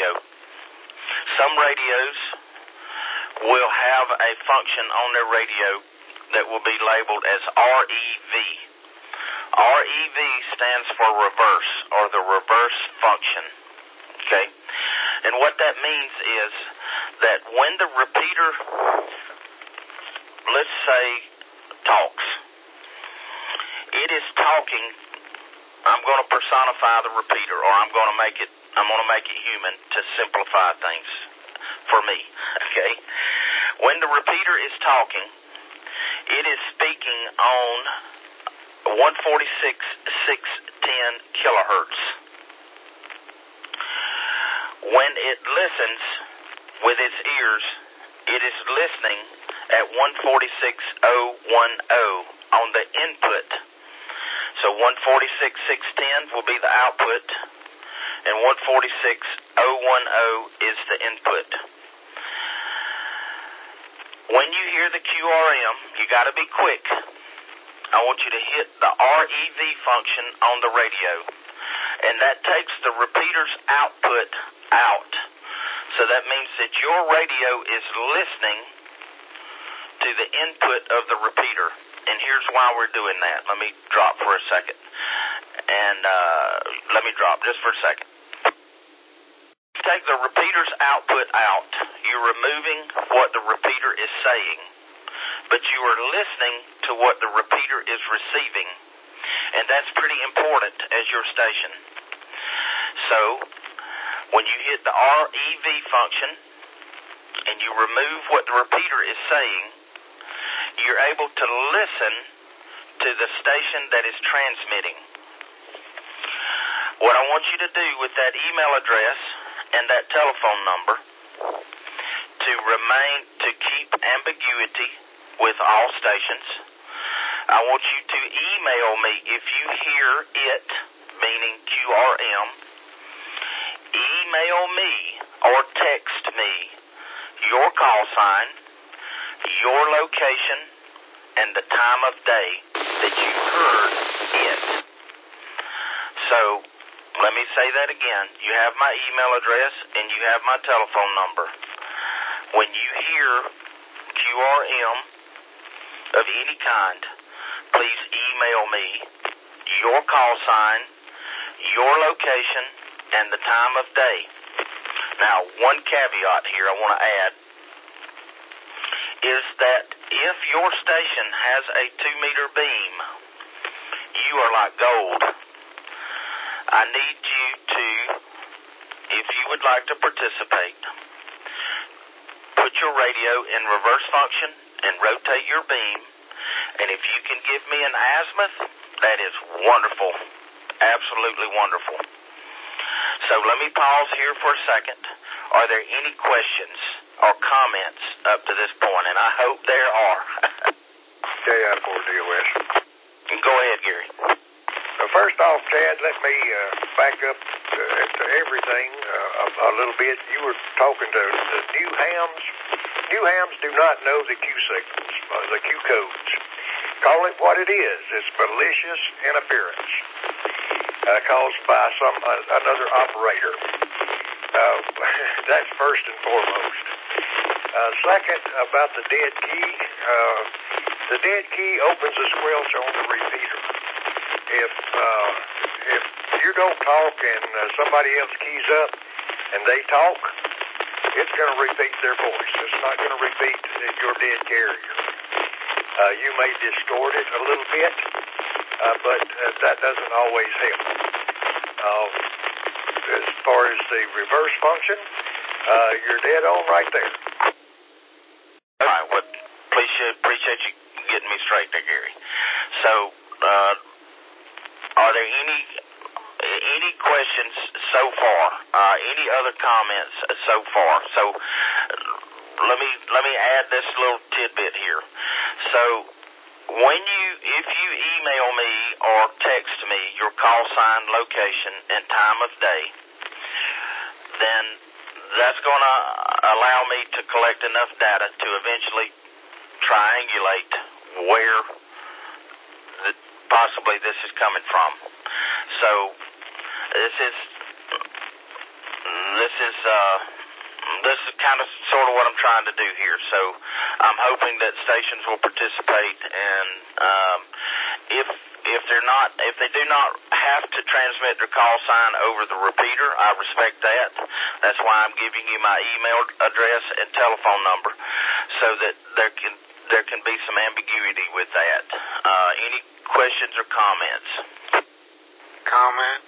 radio. Some radios will have a function on their radio that will be labeled as REV. REV stands for reverse, or the reverse function. Okay? And what that means is that when the repeater, let's say, talks, it is talking. I'm going to personify the repeater, or I'm going to make it human to simplify things for me. Okay? When the repeater is talking, it is speaking on 146.610 kilohertz. When it listens with its ears, it is listening at 146.010 on the input. So 146.610 will be the output, and 146.010 is the input. When you hear the QRM, you got to be quick. I want you to hit the REV function on the radio, and that takes the repeater's output out. So that means that your radio is listening to the input of the repeater. And here's why we're doing that. Let me drop for a second. And let me drop just for a second. Take the repeater's output out. You're removing what the repeater is saying, but you are listening to what the repeater is receiving. And that's pretty important as your station. So when you hit the REV function and you remove what the repeater is saying, you're able to listen to the station that is transmitting. What I want you to do with that email address and that telephone number to keep ambiguity with all stations, I want you to email me if you hear it, meaning QRM. Email me or text me your call sign, your location, and the time of day that you heard it. So, let me say that again. You have my email address and you have my telephone number. When you hear QRM of any kind, please email me your call sign, your location, and the time of day. Now, one caveat here I want to add is that if your station has a 2-meter beam, you are like gold. I need you to, if you would like to participate, put your radio in reverse function and rotate your beam. And if you can give me an azimuth, that is wonderful. Absolutely wonderful. So let me pause here for a second. Are there any questions or comments up to this point? And I hope there are. J-I-4-DOS. Go ahead, Gary. First off, Chad, let me back up to everything a little bit. You were talking to the new hams. New hams do not know the Q signals, the Q codes. Call it what it is. It's malicious interference caused by another operator. That's first and foremost. Second, about the dead key. The dead key opens a squelch on the repeater. If you don't talk and somebody else keys up and they talk, it's going to repeat their voice. It's not going to repeat your dead carrier. You may distort it a little bit, but that doesn't always help. As far as the reverse function, you're dead on right there. All right. Well, appreciate you getting me straight there, Gary. So, are there any questions so far? Any other comments so far? So, let me add this little tidbit here. So, if you email me or text me your call sign, location, and time of day, then that's going to allow me to collect enough data to eventually triangulate where possibly this is coming from. So this is this is kind of sort of what I'm trying to do here. So I'm hoping that stations will participate, and if they do not have to transmit their call sign over the repeater, I respect that. That's why I'm giving you my email address and telephone number, so that there can be some ambiguity with that. Any questions or comments? Comment?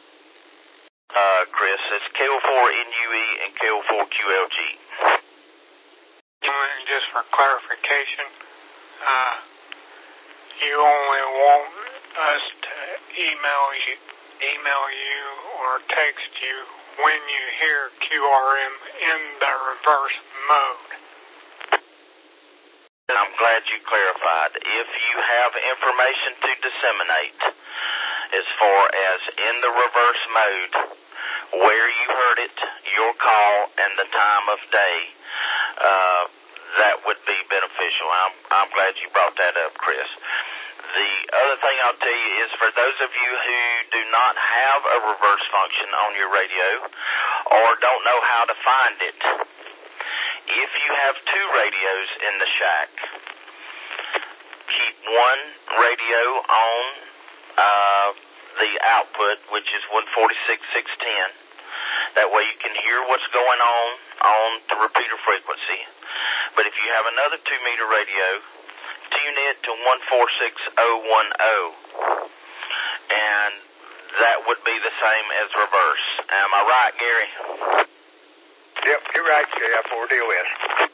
Chris, it's KO4NUE and KO4QLG. Just for clarification, you only want us to email you or text you when you hear QRM in the reverse mode. I'm glad you clarified. If you have information to disseminate as far as in the reverse mode, where you heard it, your call, and the time of day, that would be beneficial. I'm glad you brought that up, Chris. The other thing I'll tell you is, for those of you who do not have a reverse function on your radio or don't know how to find it, if you have two radios in the shack, keep one radio on the output, which is 146.610. That way you can hear what's going on the repeater frequency. But if you have another 2-meter radio, tune it to 146.010. And that would be the same as reverse. Am I right, Gary? Yep, you're right, KF4DOS.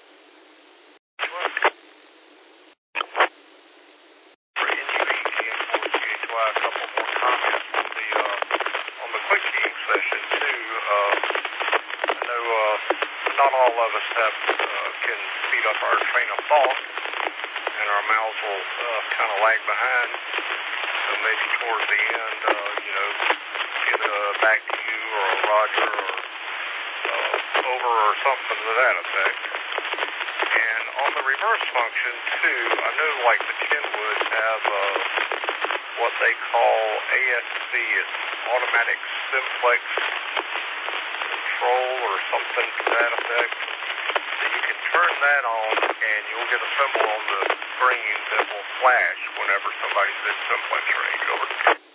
Not all of us can speed up our train of thought, and our mouths will kind of lag behind. So maybe towards the end, get back to you or Roger or over or something to that effect. And on the reverse function too, I know like the Kenwoods have what they call ASC, it's automatic simplex control or something to that effect. So you can turn that on and you'll get a symbol on the screen that will flash whenever somebody's in simplex range. Over.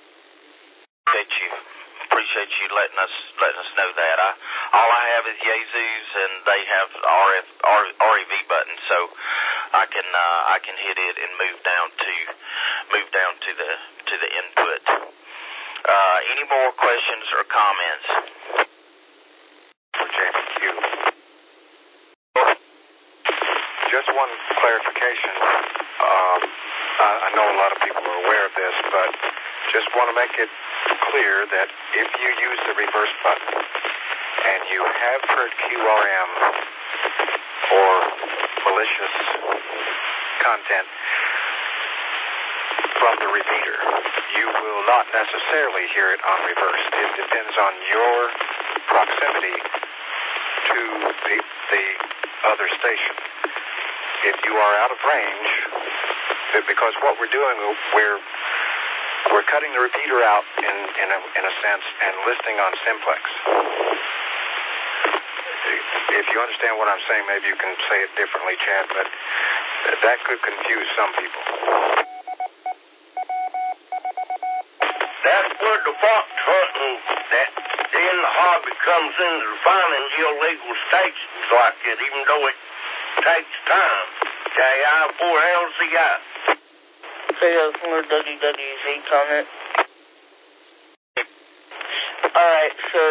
Appreciate you letting us know that. All I have is Yazoo's, and they have REV buttons, so I can hit it and move down to the input. Any more questions or comments? Just one clarification. I know a lot of people are aware of this, but just want to make it clear that if you use the reverse button and you have heard QRM or malicious content from the repeater, you will not necessarily hear it on reverse. It depends on your proximity to the other station. If you are out of range, because what we're doing, we're cutting the repeater out in a sense and listening on simplex. If you understand what I'm saying, maybe you can say it differently, Chad, but that could confuse some people. That's where the fox hunting, that then the hobby comes into finding illegal stations like it, even though it takes time. KI4LCI. KO4WWZ comment. Alright, so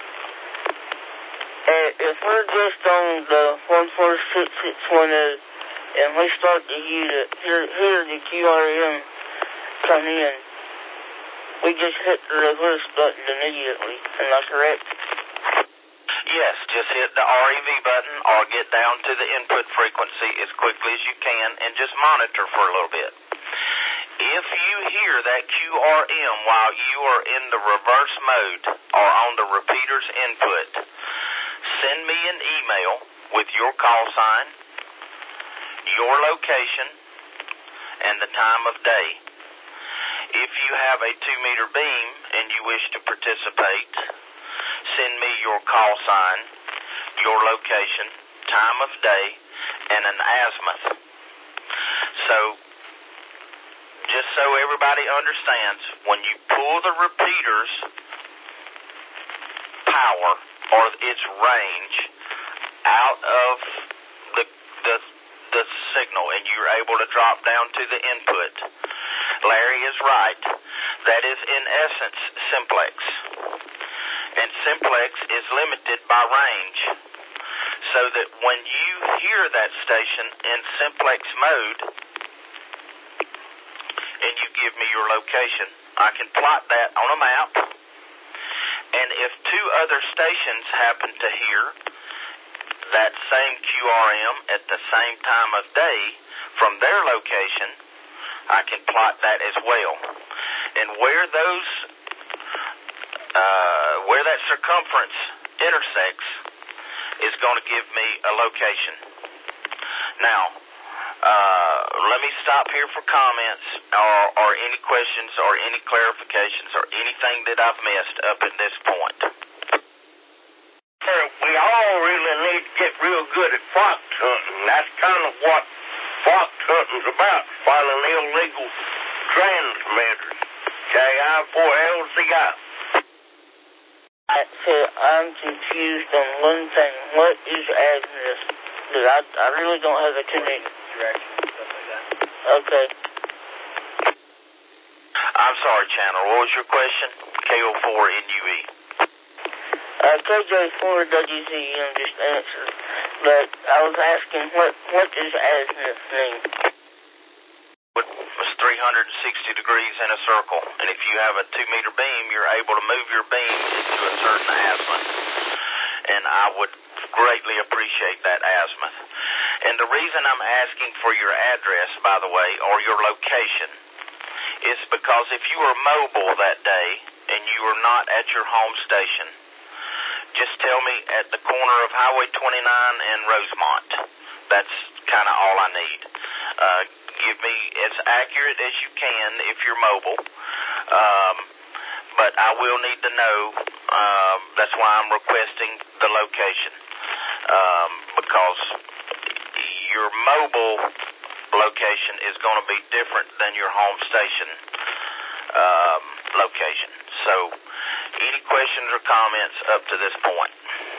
if we're just on the 146.610 and we start to hear the QRM come in, we just hit the reverse button immediately. Am I correct? Yes, just hit the REV button or get down to the input frequency as quickly as you can and just monitor for a little bit. If you hear that QRM while you are in the reverse mode or on the repeater's input, send me an email with your call sign, your location, and the time of day. If you have a 2-meter beam and you wish to participate, send me your call sign, your location, time of day, and an azimuth. So, just so everybody understands, when you pull the repeater's power or its range out of the signal and you're able to drop down to the input, Larry is right. That is in essence simplex. And simplex is limited by range. So that when you hear that station in simplex mode and you give me your location, I can plot that on a map. And if two other stations happen to hear that same QRM at the same time of day from their location, I can plot that as well. And where that circumference intersects is going to give me a location. Now, let me stop here for comments or any questions or any clarifications or anything that I've missed up at this point. We all really need to get real good at fox hunting. That's kind of what fox hunting's about, finding illegal transmitters. K-I-4-L-C-I. So I'm confused on one thing. What is azimuth? I really don't have a connection. Direction and stuff like that. Okay. I'm sorry, Chandler. What was your question? KO4NUE. KJ4WZM just answered. But I was asking, what does azimuth mean? It's 360 degrees in a circle. And if you have a 2-meter beam, you're able to move your beam into a certain azimuth. And I would greatly appreciate that azimuth. And the reason I'm asking for your address, by the way, or your location, is because if you are mobile that day and you are not at your home station, just tell me at the corner of Highway 29 and Rosemont. That's kind of all I need. Give me as accurate as you can if you're mobile. But I will need to know. That's why I'm requesting the location. Because your mobile location is going to be different than your home station location. So, any questions or comments up to this point?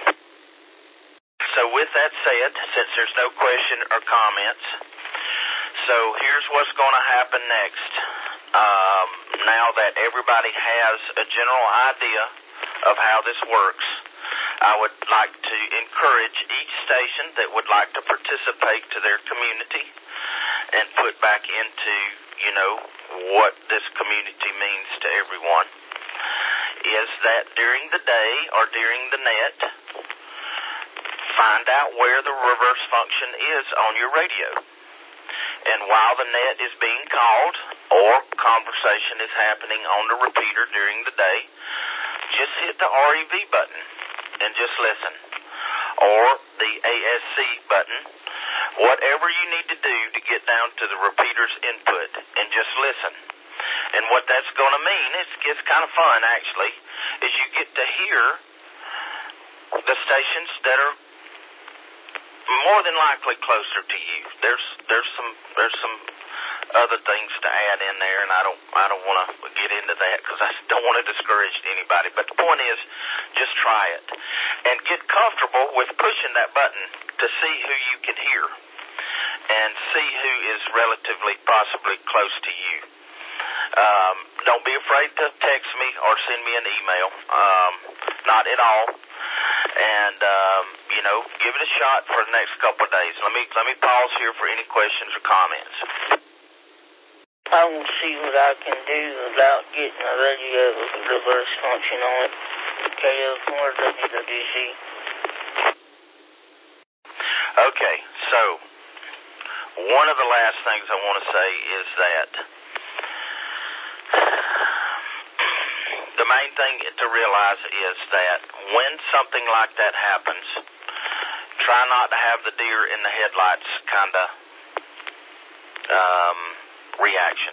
So with that said, since there's no question or comments, so here's what's going to happen next. Now that everybody has a general idea of how this works, I would like to encourage each station that would like to participate to their community and put back into, what this community means to everyone, is that during the day or during the net, find out where the reverse function is on your radio. And while the net is being called or conversation is happening on the repeater during the day, just hit the REV button and just listen. Or the ASC button, whatever you need to do to get down to the repeater's input and just listen. And what that's going to mean, it's kind of fun actually, is you get to hear the stations that are more than likely closer to you. There's some other things to add in there, and I don't want to get into that because I don't want to discourage anybody. But the point is, just try it and get comfortable with pushing that button to see who you can hear and see who is relatively possibly close to you. Don't be afraid to text me or send me an email. Not at all. And give it a shot for the next couple of days. Let me pause here for any questions or comments. I will see what I can do without getting a radio reverse function on it. KO4WWZ. Okay, so one of the last things I want to say is that the main thing to realize is that when something like that happens, try not to have the deer in the headlights kind of reaction.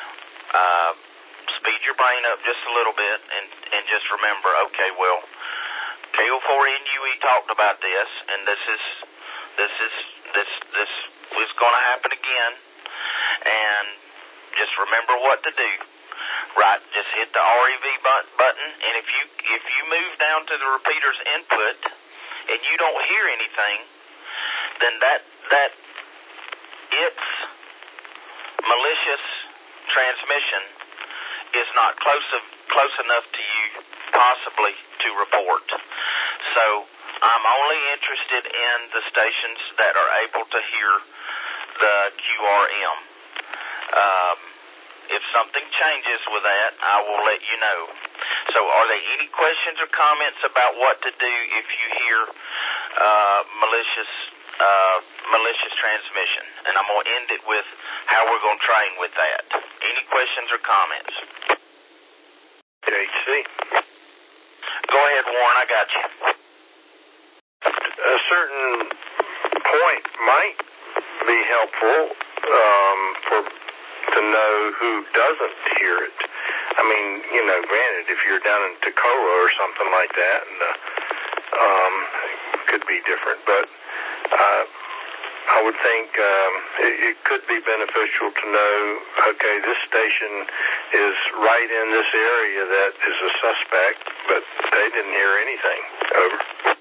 Speed your brain up just a little bit and just remember, okay, well, KO4NUE talked about this, and this is going to happen again. And just remember what to do. Right, just hit the REV button, and if you move down to the repeater's input and you don't hear anything, then that its malicious transmission is not close enough to you possibly to report. So I'm only interested in the stations that are able to hear the QRM. If something changes with that, I will let you know. So are there any questions or comments about what to do if you hear malicious transmission? And I'm going to end it with how we're going to train with that. Any questions or comments? HC. Go ahead, Warren. I got you. A certain point might be helpful to know who doesn't hear it. I mean, granted, if you're down in Toccoa or something like that, and could be different, but I would think it could be beneficial to know, okay, this station is right in this area that is a suspect, but they didn't hear anything. Over.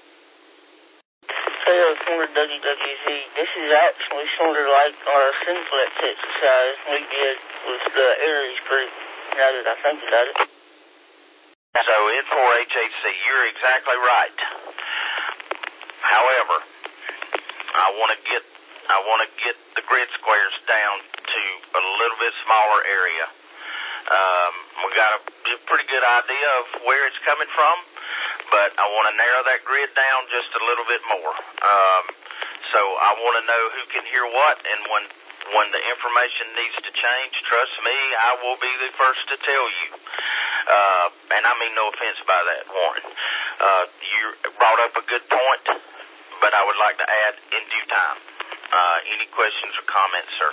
KO4 WWZ, this is actually sort of like our simplex exercise we did with the Aries group, now that I think about it. So N4HHC, you're exactly right. However, I want to get the grid squares down to a little bit smaller area. We got a pretty good idea of where it's coming from, but I want to narrow that grid down just a little bit more. So I want to know who can hear what, and when the information needs to change, trust me, I will be the first to tell you. And I mean no offense by that, Warren. You brought up a good point, but I would like to add in due time. Any questions or comments, sir?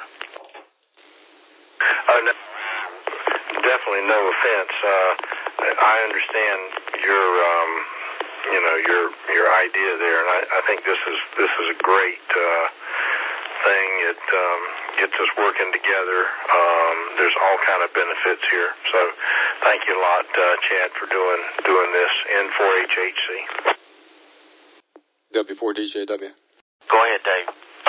No, definitely no offense. I understand your idea there, and I think this is a great thing. It gets us working together. There's all kind of benefits here. So thank you a lot, Chad, for doing this. N4HHC. W4DJW. Go ahead, Dave.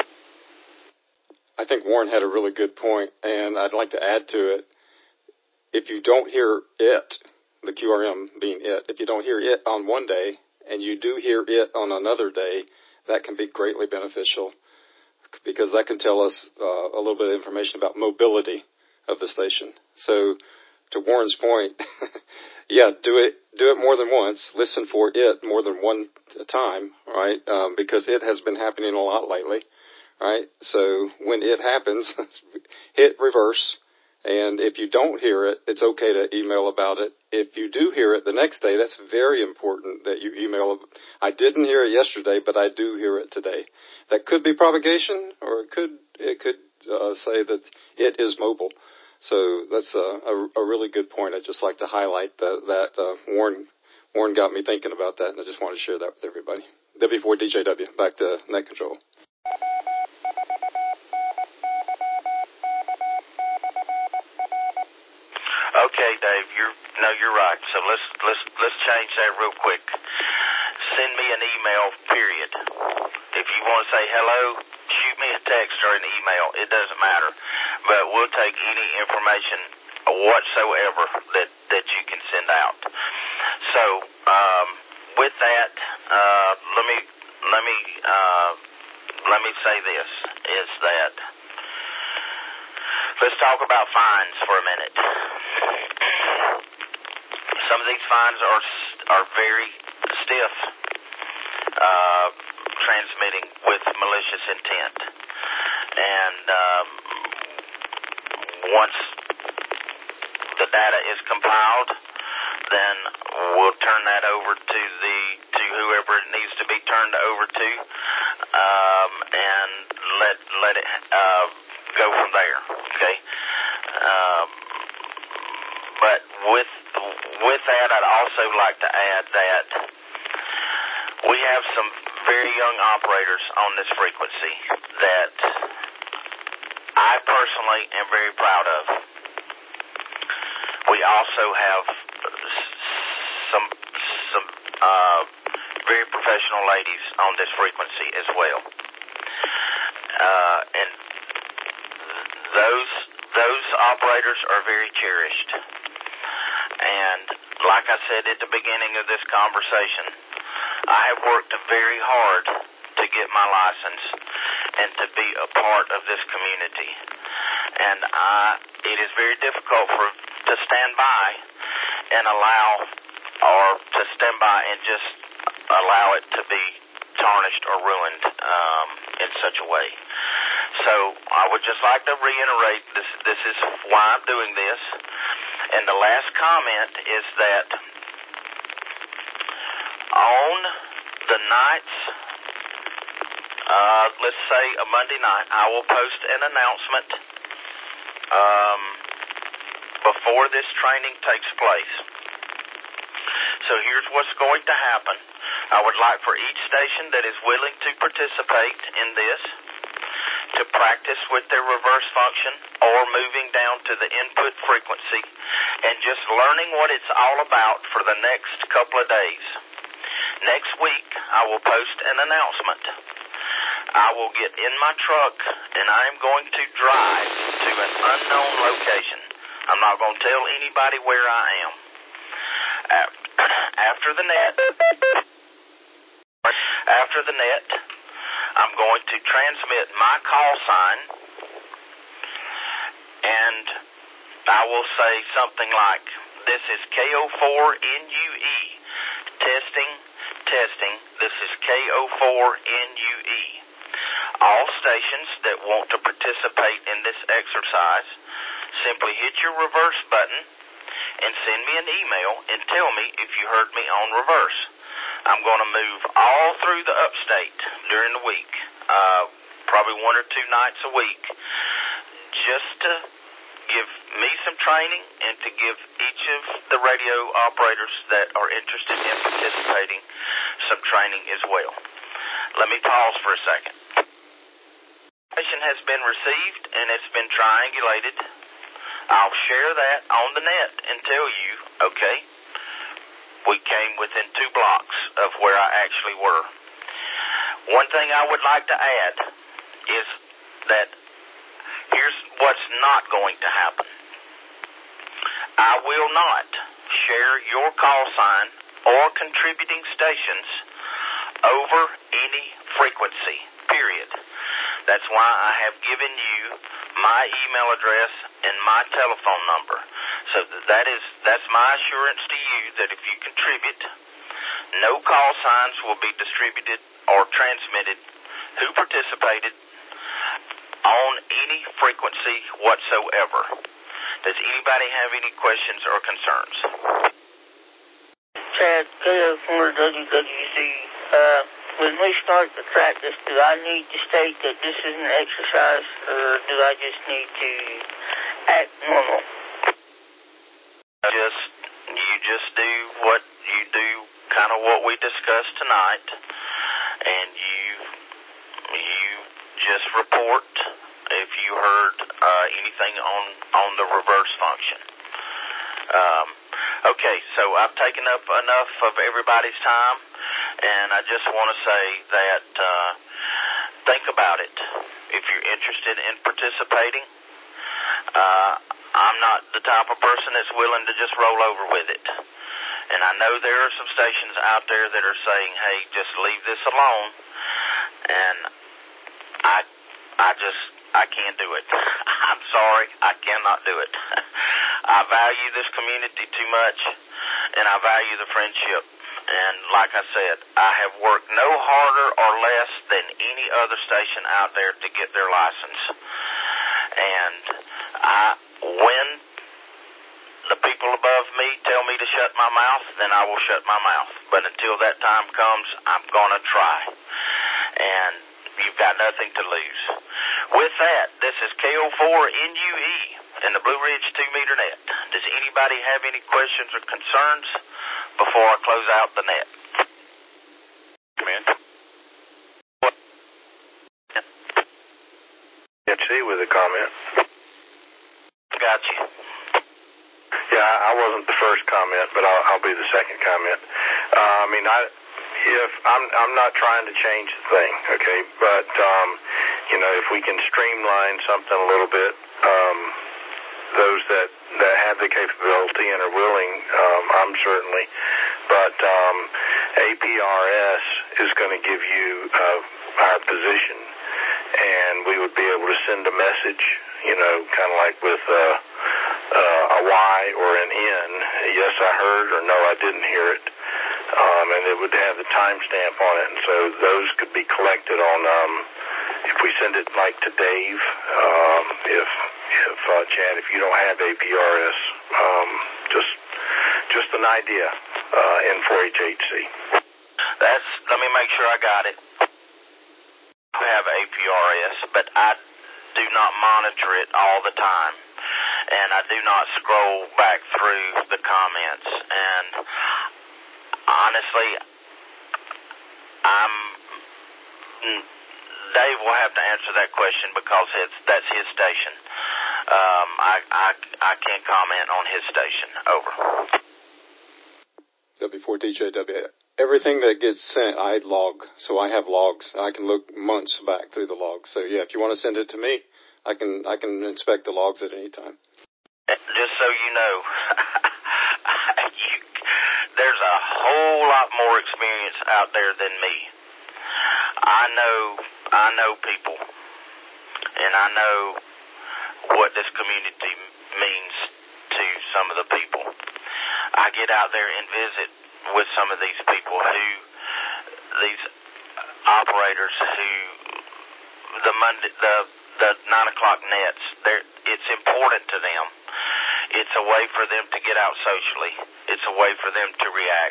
I think Warren had a really good point, and I'd like to add to it. If you don't hear it, the QRM being it, if you don't hear it on one day and you do hear it on another day, that can be greatly beneficial because that can tell us a little bit of information about mobility of the station. So to Warren's point, yeah, do it more than once. Listen for it more than one time, right? Because it has been happening a lot lately, right? So when it happens, hit reverse. And if you don't hear it, it's okay to email about it. If you do hear it the next day, that's very important that you email. I didn't hear it yesterday, but I do hear it today. That could be propagation, or it could say that it is mobile. So that's a really good point. I'd just like to highlight that Warren got me thinking about that, and I just want to share that with everybody. W4DJW, back to net control. Okay, Dave, you're right. So let's change that real quick. Send me an email, period. If you want to say hello, shoot me a text or an email. It doesn't matter. But we'll take any information whatsoever that you can send out. So with that, let me say this, is that let's talk about fines for a minute. Some of these fines are very stiff, transmitting with malicious intent. And once the data is compiled, then we'll turn that over to whoever it needs to be turned over to, and let it go from there. Okay. But with that, I'd also like to add that have some very young operators on this frequency that I personally am very proud of. We also have some very professional ladies on this frequency as well. And those operators are very cherished. And like I said at the beginning of this conversation, I have worked very hard to get my license and to be a part of this community. And it is very difficult to stand by and just allow it to be tarnished or ruined in such a way. So I would just like to reiterate this is why I'm doing this. And the last comment is that on the nights, let's say a Monday night, I will post an announcement before this training takes place. So here's what's going to happen. I would like for each station that is willing to participate in this to practice with their reverse function or moving down to the input frequency and just learning what it's all about for the next couple of days. Next week, I will post an announcement. I will get in my truck and I am going to drive to an unknown location. I'm not going to tell anybody where I am. After the net, I'm going to transmit my call sign, and I will say something like, "This is KO4NUE, testing, this is KO4NUE. All stations that want to participate in this exercise, simply hit your reverse button and send me an email and tell me if you heard me on reverse. I'm going to move all through the upstate during the week, probably 1 or 2 nights a week, just to give me some training and to give each of the radio operators that are interested in participating some training as well." Let me pause for a second. Information has been received and it's been triangulated. I'll share that on the net and tell you, okay, we came within 2 blocks of where I actually were. One thing I would like to add is that here's what's not going to happen. I will not share your call sign or contributing stations over any frequency, period. That's why I have given you my email address and my telephone number. So that's my assurance to you that if you contribute, no call signs will be distributed or transmitted who participated on any frequency whatsoever. Does anybody have any questions or concerns? Chad, KO4WWC, when we start the practice, do I need to state that this is an exercise, or do I just need to act normal? You just do what you do, kind of what we discussed tonight, and you just report if you heard anything on the reverse function. Okay, so I've taken up enough of everybody's time, and I just want to say that think about it. If you're interested in participating, I'm not the type of person that's willing to just roll over with it. And I know there are some stations out there that are saying, hey, just leave this alone. And I can't do it. I'm sorry, I cannot do it. I value this community too much, and I value the friendship. And like I said, I have worked no harder or less than any other station out there to get their license. And when the people above me tell me to shut my mouth, then I will shut my mouth. But until that time comes, I'm going to try. And you've got nothing to lose. With that, this is KO4NUE in the Blue Ridge 2-meter net. Does anybody have any questions or concerns before I close out the net? man. With a comment. Got you. Yeah, I wasn't the first comment, but I'll be the second comment. I'm not trying to change the thing, okay? But if we can streamline something a little bit, those that have the capability and are willing, I'm certainly. But APRS is going to give you our position, and we would be able to send a message, kind of like with a Y or an N, yes, I heard, or no, I didn't hear it. And it would have the timestamp on it, and so those could be collected on, if we send it like to Dave, if Chad, if you don't have APRS, just an idea, N4HHC. Let me make sure I got it. I have APRS, but I do not monitor it all the time, and I do not scroll back through the comments, and honestly, Dave will have to answer that question because that's his station. I can't comment on his station. Over. W4DJW. Everything that gets sent, I log, so I have logs. I can look months back through the logs. So yeah, if you want to send it to me, I can inspect the logs at any time. Just so you know, there's a whole lot more experience out there than me. I know people, and I know what this community means to some of the people. I get out there and visit with some of these people these operators who, the 9 o'clock nets, it's important to them. It's a way for them to get out socially. It's a way for them to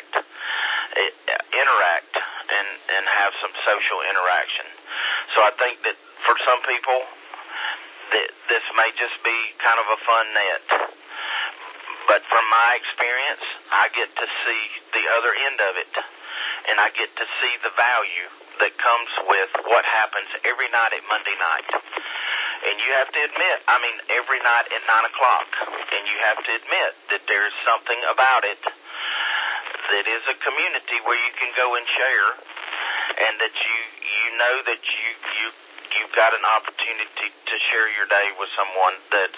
interact, and have some social interaction. So I think that for some people, this may just be kind of a fun net. But from my experience, I get to see the other end of it, and I get to see the value that comes with what happens every night at Monday night. And you have to admit, every night at 9 o'clock, and you have to admit that there's something about it that is a community where you can go and share, and that you know that you've got an opportunity to share your day with someone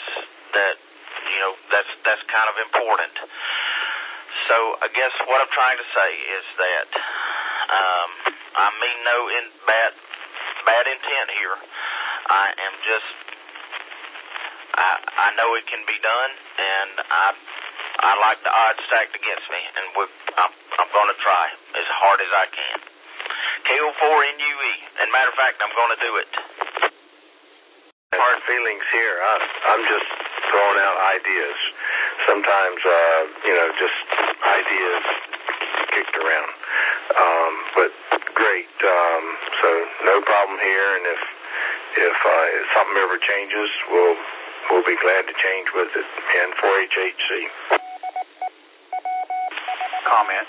that's kind of important. So I guess what I'm trying to say is that I mean no bad intent here. I know it can be done, and I like the odds stacked against me, and I'm going to try as hard as I can. KO4NUE, and matter of fact, I'm going to do it. Hard feelings here. I'm just throwing out ideas. Sometimes, just ideas kicked around. But great. So no problem here, and if something ever changes, we'll be glad to change with it. And 4HHC. Comment.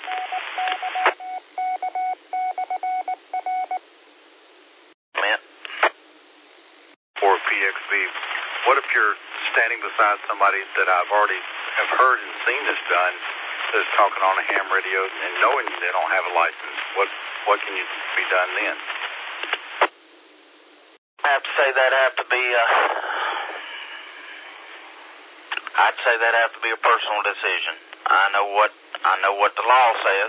For PXB, what if you're standing beside somebody that I've already have heard and seen this done, that's talking on a ham radio and knowing they don't have a license? What can you be done then? I have to say that'd have to be I'd say that'd have to be a personal decision. I know what the law says,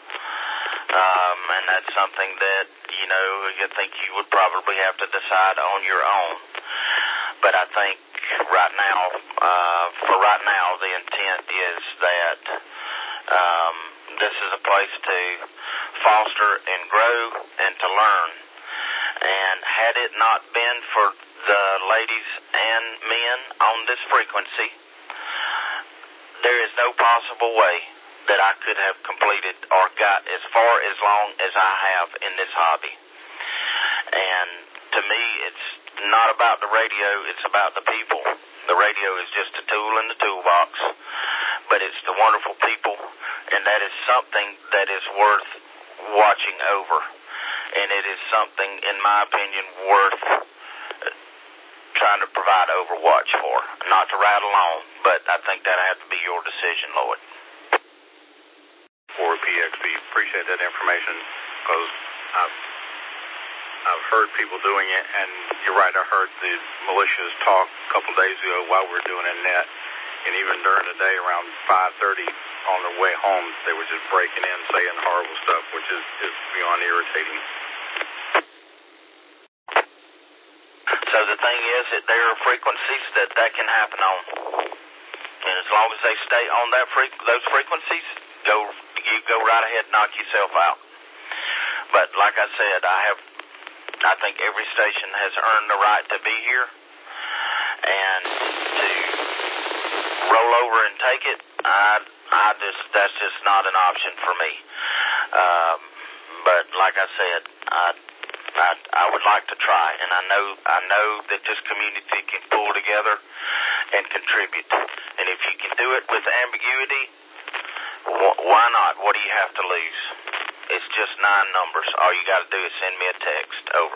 and that's something that you think you would probably have to decide on your own. But I think right now, the intent is that this is a place to foster and grow and to learn. And had it not been for the ladies and men on this frequency, there is no possible way that I could have completed or got as far as long as I have in this hobby. And to me, it's not about the radio, it's about the people. The radio is just a tool in the toolbox, but it's the wonderful people, and that is something that is worth watching over. and it is something, in my opinion, worth trying to provide overwatch for. Not to rattle on, but I think that'll have to be your decision, Lloyd. For PXB, appreciate that information, because I've heard people doing it, and you're right, I heard the militias talk a couple days ago while we were doing a net, and even during the day around 5:30 on their way home, they were just breaking in, saying horrible stuff, which is beyond irritating. So the thing is that there are frequencies that can happen on, and as long as they stay on those frequencies, you go right ahead and knock yourself out. But like I said, I think every station has earned the right to be here, and to roll over and take it, that's just not an option for me. But like I said, I would like to try, and I know that this community can pull together and contribute. And if you can do it with ambiguity, why not? What do you have to lose? It's just 9 numbers. All you got to do is send me a text. Over.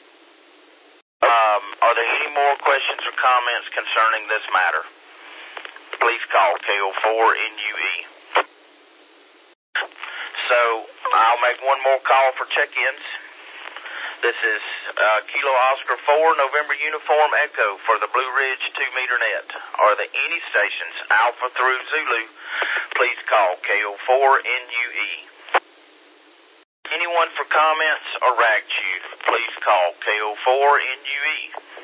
Are there any more questions or comments concerning this matter? Please call KO4NUE. So I'll make one more call for check-ins. This is Kilo Oscar 4, November Uniform Echo for the Blue Ridge 2-meter net. Are there any stations, Alpha through Zulu? Please call KO4NUE. Anyone for comments or rag chew, please call KO4NUE.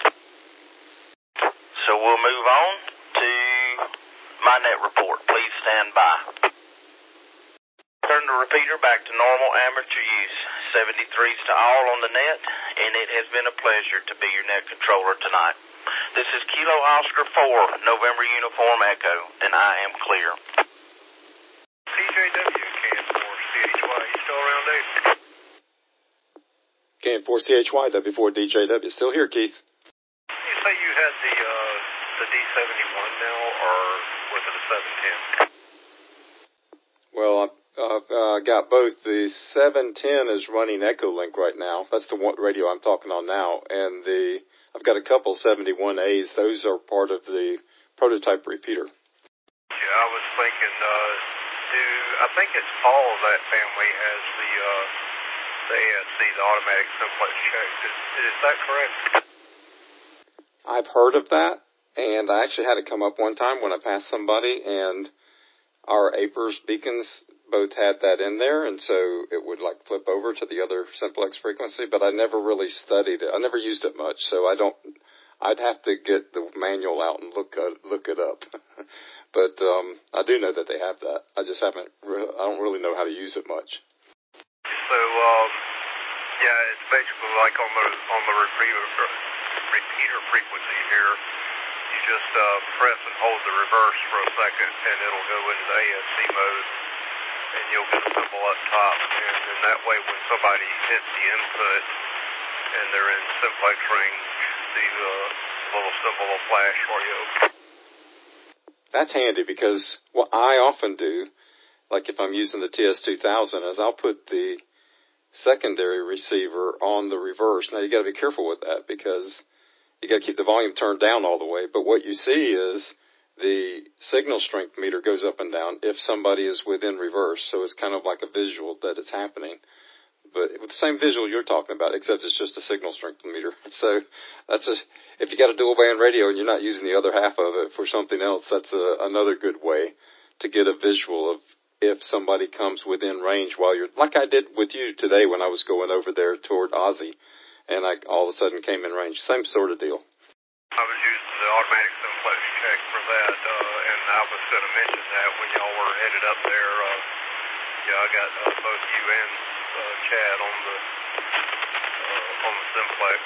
So we'll move on to my net report. Please stand by. Turn the repeater back to normal amateur use. 73s to all on the net, and it has been a pleasure to be your net controller tonight. This is Kilo Oscar 4, November Uniform Echo, and I am clear. DJW, KN4CHY, you still around, Dave? KN4CHY, W4DJW, still here, Keith. You say you had the D71 now, or was it a 710? Well, I've got both. The 710 is running Echolink right now. That's the one radio I'm talking on now. And I've got a couple 71As. Those are part of the prototype repeater. Yeah, I was thinking, I think it's all of that family has the ASC, the automatic simplex check. Is that correct? I've heard of that, and I actually had it come up one time when I passed somebody, and our APERS beacons both had that in there, and so it would like flip over to the other simplex frequency, but I never really studied it. I never used it much, so I'd have to get the manual out and look it up. But I do know that they have that. I just I don't really know how to use it much. So, yeah, it's basically like on the repeater frequency here. You just press and hold the reverse for a second, and it'll go into the ASC mode, and you'll get a symbol up top. And then that way, when somebody hits the input and they're in simplex range, the little symbol will flash for you. That's handy because what I often do, like if I'm using the TS2000, is I'll put the secondary receiver on the reverse. Now, you got to be careful with that because you got to keep the volume turned down all the way. But what you see is the signal strength meter goes up and down if somebody is within reverse. So it's kind of like a visual that it's happening. But with the same visual you're talking about, except it's just a signal strength meter. So if you got a dual band radio and you're not using the other half of it for something else, that's another good way to get a visual of if somebody comes within range while you're, like I did with you today when I was going over there toward Ozzy, and I all of a sudden came in range. Same sort of deal. I was using the automatic simplex check for that, and I was going to mention that when y'all were headed up there. Yeah, I got both you and Chad on the simplex.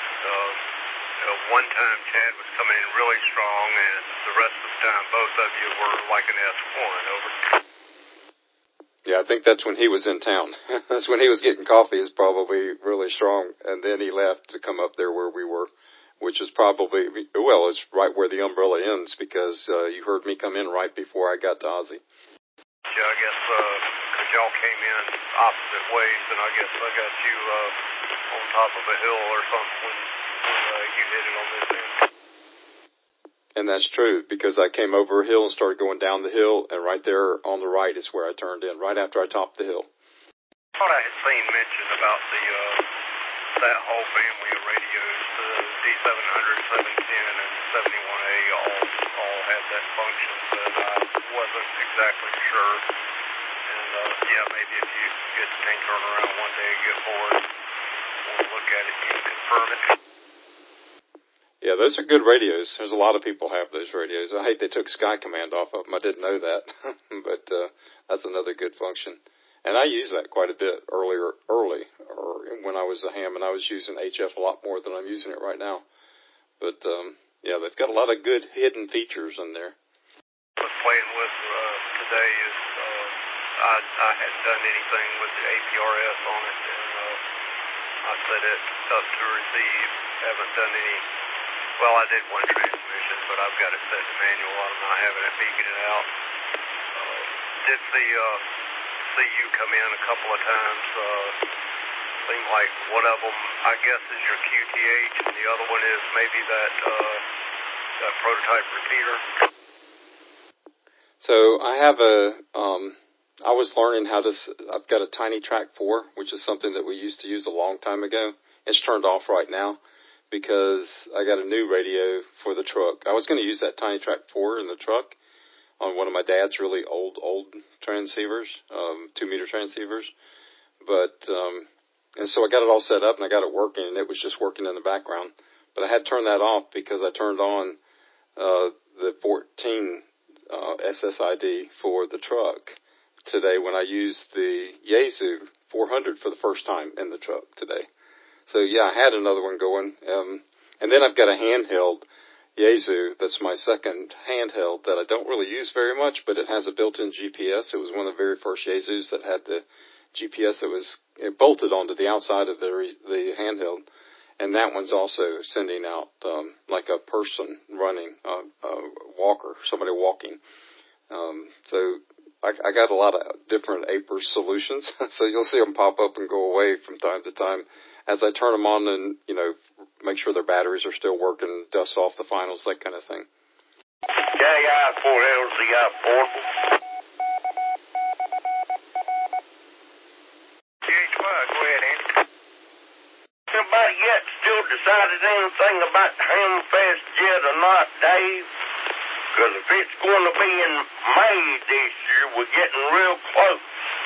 One time Chad was coming in really strong, and the rest of the time both of you were like an S1. Over. Yeah, I think that's when he was in town. That's when he was getting coffee is probably really strong, and then he left to come up there where we were, which is probably, well, it's right where the umbrella ends because you heard me come in right before I got to Ozzy. Yeah, I guess because y'all came in opposite ways, and I guess I got you top of a hill or something when you hit it on this end. And that's true, because I came over a hill and started going down the hill, and right there on the right is where I turned in, right after I topped the hill. I thought I had seen mention about that whole family of radios, the D700, 710, and 71A all had that function, but I wasn't exactly sure. And maybe if you get the tank turn around one day and get bored, we'll look at it and you can confirm it. Yeah, those are good radios. There's a lot of people have those radios. I hate they took Sky Command off of them. I didn't know that, but that's another good function. And I used that quite a bit early, or when I was a ham, and I was using HF a lot more than I'm using it right now. But, they've got a lot of good hidden features in there. What I was playing with today is I hadn't done anything with the APRS on it, and I set it up to receive. Haven't done any. Well, I did one transmission, but I've got it set to manual. I'm not having it beacon it out. Did see you come in a couple of times. Seemed like one of them, I guess, is your QTH, and the other one is maybe that prototype repeater. So I have I was learning I've got a Tiny Track 4, which is something that we used to use a long time ago. It's turned off right now because I got a new radio for the truck. I was going to use that Tiny Track 4 in the truck on one of my dad's really old transceivers, 2-meter transceivers. But, and so I got it all set up and I got it working, and it was just working in the background. But I had turned that off because I turned on the 14 SSID for the truck today when I used the Yaesu 400 for the first time in the truck today. So yeah, I had another one going. And then I've got a handheld Yaesu that's my second handheld that I don't really use very much, but it has a built-in GPS. It was one of the very first Yaesus that had the GPS that was bolted onto the outside of the handheld. And that one's also sending out like a person running, a walker, somebody walking. So I got a lot of different APRS solutions. So you'll see them pop up and go away from time to time as I turn them on and, make sure their batteries are still working, dust off the finals, that kind of thing. KI4LZI portable. Go ahead, Andy. Nobody yet still decided anything about Hamfest yet or not, Dave? Because if it's going to be in May this year, we're getting real close.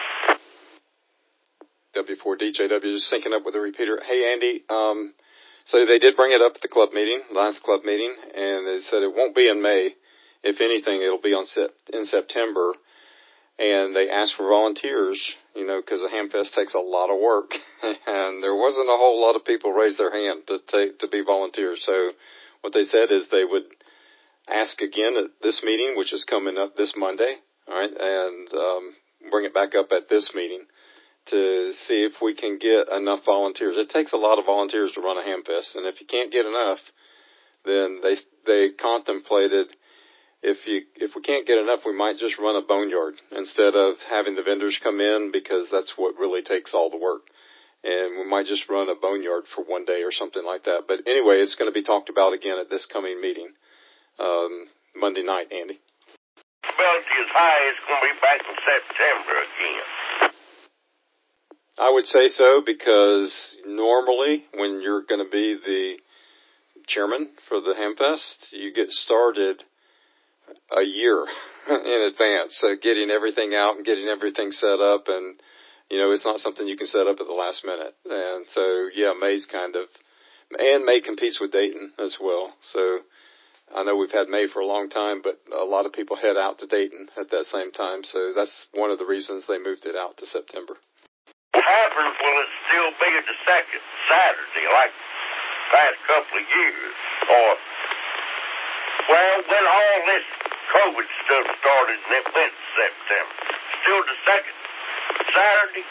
W4DJW just syncing up with the repeater. Hey, Andy, so they did bring it up at the club meeting, last club meeting, and they said it won't be in May. If anything, it'll be in September. And they asked for volunteers, because the Hamfest takes a lot of work. And there wasn't a whole lot of people raise their hand to be volunteers. So what they said is they would ask again at this meeting, which is coming up this Monday, all right, and bring it back up at this meeting to see if we can get enough volunteers. It takes a lot of volunteers to run a Hamfest, and if you can't get enough, then they contemplated if we can't get enough, we might just run a boneyard instead of having the vendors come in, because that's what really takes all the work. And we might just run a boneyard for one day or something like that. But anyway, it's going to be talked about again at this coming meeting, Monday night, Andy. Ability is high, it's going to be back in September again. I would say so, because normally when you're going to be the chairman for the Hamfest, you get started a year in advance, so getting everything out and getting everything set up, and it's not something you can set up at the last minute. And so May's and May competes with Dayton as well. So I know we've had May for a long time, but a lot of people head out to Dayton at that same time, so that's one of the reasons they moved it out to September. What happens, will it still be the second Saturday like the past couple of years? Or, when all this COVID stuff started and it went to September, still the second Saturday?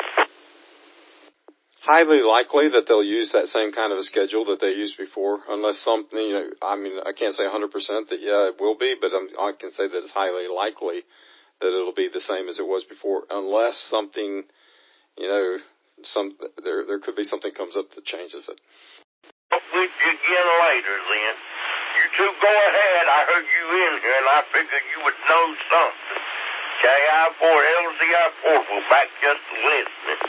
Highly likely that they'll use that same kind of a schedule that they used before, unless something, I can't say 100% that, it will be, but I can say that it's highly likely that it'll be the same as it was before, unless something, there could be something comes up that changes it. With you again later, then. You two go ahead. I heard you in here, and I figured you would know something. KI4, LZI4, we're back just listening.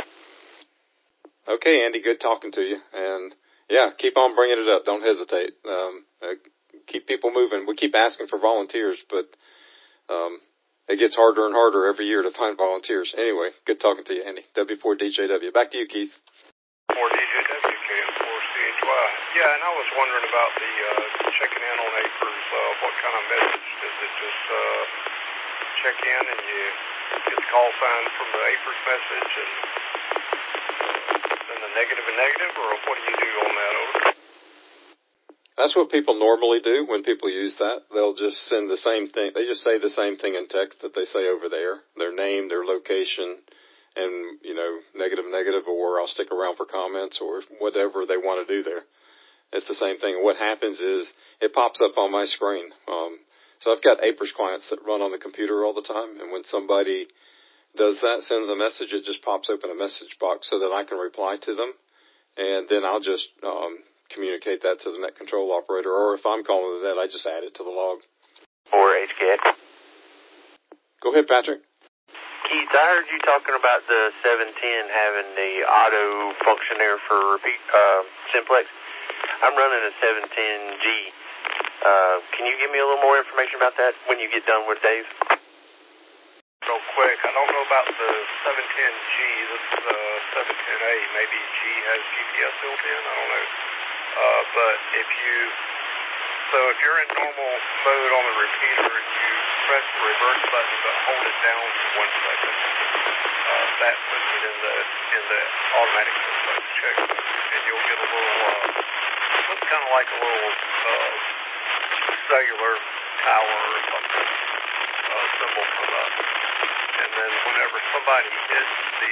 Okay, Andy, good talking to you. And, yeah, keep on bringing it up. Don't hesitate. Keep people moving. We keep asking for volunteers, but it gets harder and harder every year to find volunteers. Anyway, good talking to you, Andy. W4DJW. Back to you, Keith. 4DJW, KN4CHY. Yeah, and I was wondering about the checking in on APRS. What kind of message? Does it just check in and you get the call sign from the APRS message and then the negative and negative, or what do you do on that? Over? That's what people normally do when people use that. They'll just send the same thing. They just say the same thing in text that they say over there, their name, their location, and, negative, or I'll stick around for comments or whatever they want to do there. It's the same thing. What happens is it pops up on my screen. So I've got APRS clients that run on the computer all the time, and when somebody does that, sends a message, it just pops open a message box so that I can reply to them, and then I'll just communicate that to the net control operator, or if I'm calling the net, I just add it to the log. Or HKX. Go ahead, Patrick. Keith, I heard you talking about the 710 having the auto function there for repeat simplex. I'm running a 710G. Can you give me a little more information about that when you get done with Dave? Real quick, I don't know about the 710G. This is the 710A. Maybe G has GPS built in. I don't know. But if you're in normal mode on the repeater and you press the reverse button but hold it down for 1 second, that puts it in the automatic simplex check, and you'll get a little looks kind of like a little cellular tower or something symbol come up, and then whenever somebody hits the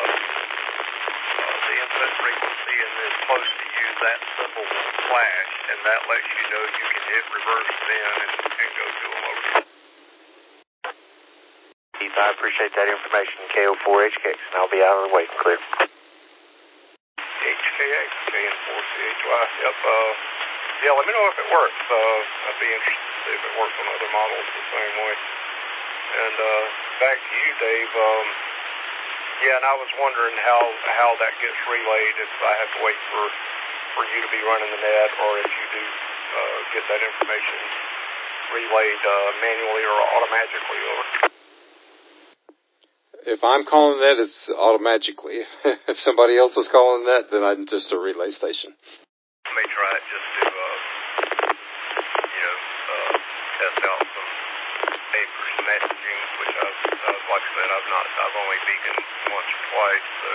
input frequency and is close to you, that symbol will flash, and that lets you know you can hit reverse then and go to a lower. Keith, I appreciate that information. KO4HKX, and I'll be out of the way. Clear. HKX, KN4CHY. Yep. Yeah, let me know if it works. I'd be interested to see if it works on other models the same way. And back to you, Dave. Yeah, and I was wondering how that gets relayed, if I have to wait for you to be running the net, or if you do get that information relayed manually or automatically over. If I'm calling that, it's automatically. If somebody else is calling that, then I'm just a relay station. I may try it just to, test out some APRS messaging, which like I said, I've only beaconed once or twice, so,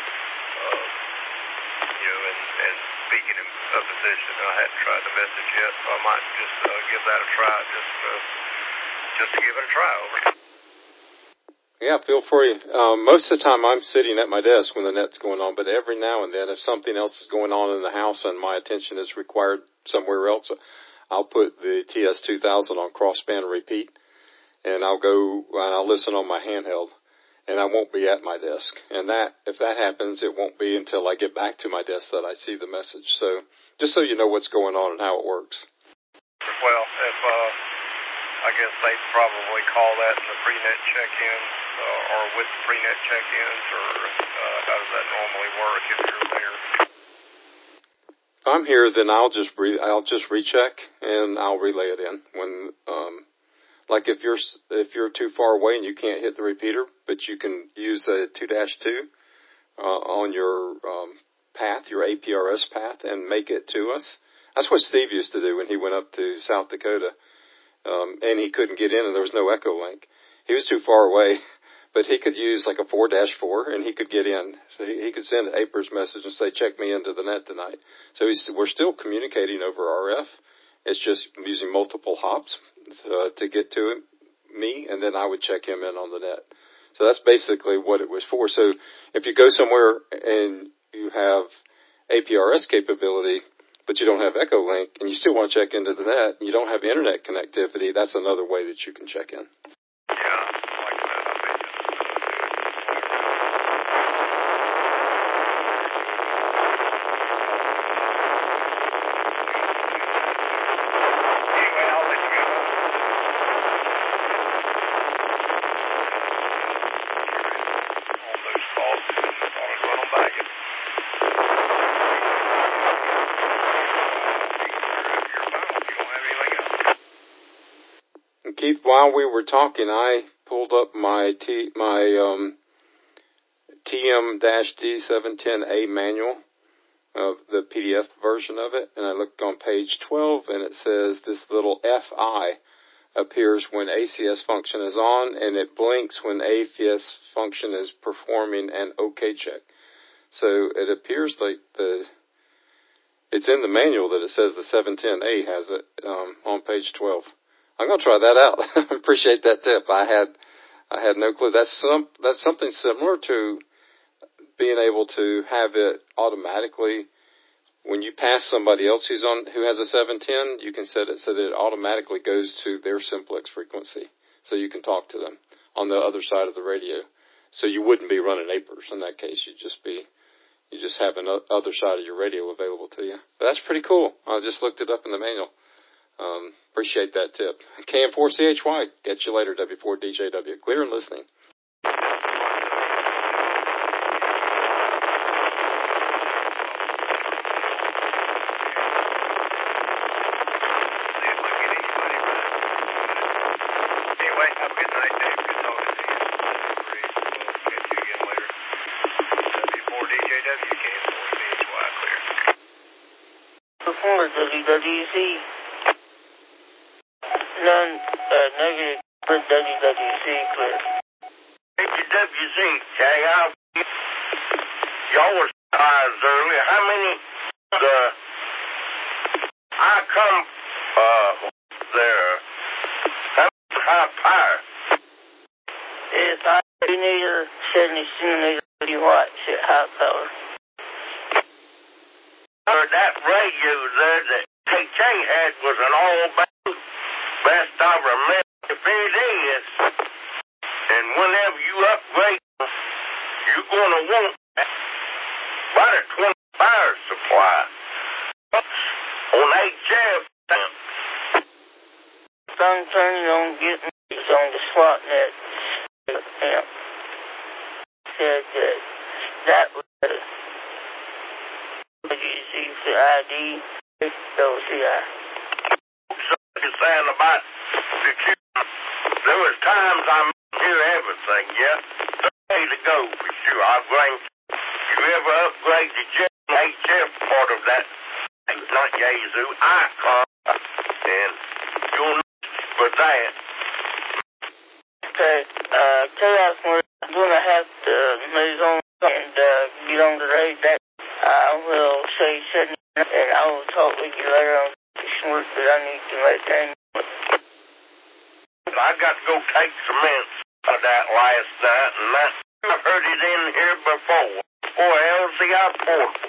and beacon in a position, I hadn't tried the message yet, so I might just give that a try, just to give it a try over. Yeah, feel free. Most of the time I'm sitting at my desk when the net's going on, but every now and then if something else is going on in the house and my attention is required somewhere else, I'll put the TS2000 on crossband repeat, and I'll listen on my handheld, and I won't be at my desk. And if that happens, it won't be until I get back to my desk that I see the message. So just so you know what's going on and how it works. Well, I guess they probably call that in the pre-net check-ins, or with the pre-net check-ins, or how does that normally work if you're there? If I'm here, then I'll just recheck and I'll relay it in. When like if you're too far away and you can't hit the repeater, but you can use a 2-2 on your path, your APRS path, and make it to us. That's what Steve used to do when he went up to South Dakota. And he couldn't get in, and there was no echo link. He was too far away, but he could use like a 4-4, and he could get in. So he could send an APRS message and say, check me into the net tonight. So we're still communicating over RF. It's just using multiple hops to get to me, and then I would check him in on the net. So that's basically what it was for. So if you go somewhere and you have APRS capability, but you don't have echo link, and you still want to check into the net, and you don't have internet connectivity, that's another way that you can check in. Yeah, like that. I think while we were talking, I pulled up my TM-D710A manual, the PDF version of it, and I looked on page 12, and it says this little FI appears when ACS function is on, and it blinks when ACS function is performing an OK check. So it appears like it's in the manual that it says the 710A has it on page 12. I'm going to try that out. I appreciate that tip. I had no clue. That's something similar to being able to have it automatically. When you pass somebody else who has a 710, you can set it so that it automatically goes to their simplex frequency, so you can talk to them on the other side of the radio. So you wouldn't be running APRS in that case. You just have another side of your radio available to you. But that's pretty cool. I just looked it up in the manual. Appreciate that tip. KM4CHY. Catch you later, W4DJW. Clear and listening. WWC. None, negative for WWC, clear. WWC, y'all was earlier. How many, I come, there, how high power? It's 70 centimeter watts at high power. That radio there that KK had was an all-band, best I remember. If it is, and whenever you upgrade, you're going to want about a 20 power supply on HF. I'm turning on getting these on the slot net. Said that was WC for ID, LCI. You're saying about the Q. There was times I hear everything, yeah? 30 to go for sure. I've ranked. You ever upgrade the HF part of that? Not Yazoo, Icon, and you'll know for that. Okay, Chaos, I'm going to have to move on and get on the road back. I will say something, and I will talk with you later on some work that I need to make. I got to go take cement out of that last night, and I've heard it in here before LCI Port.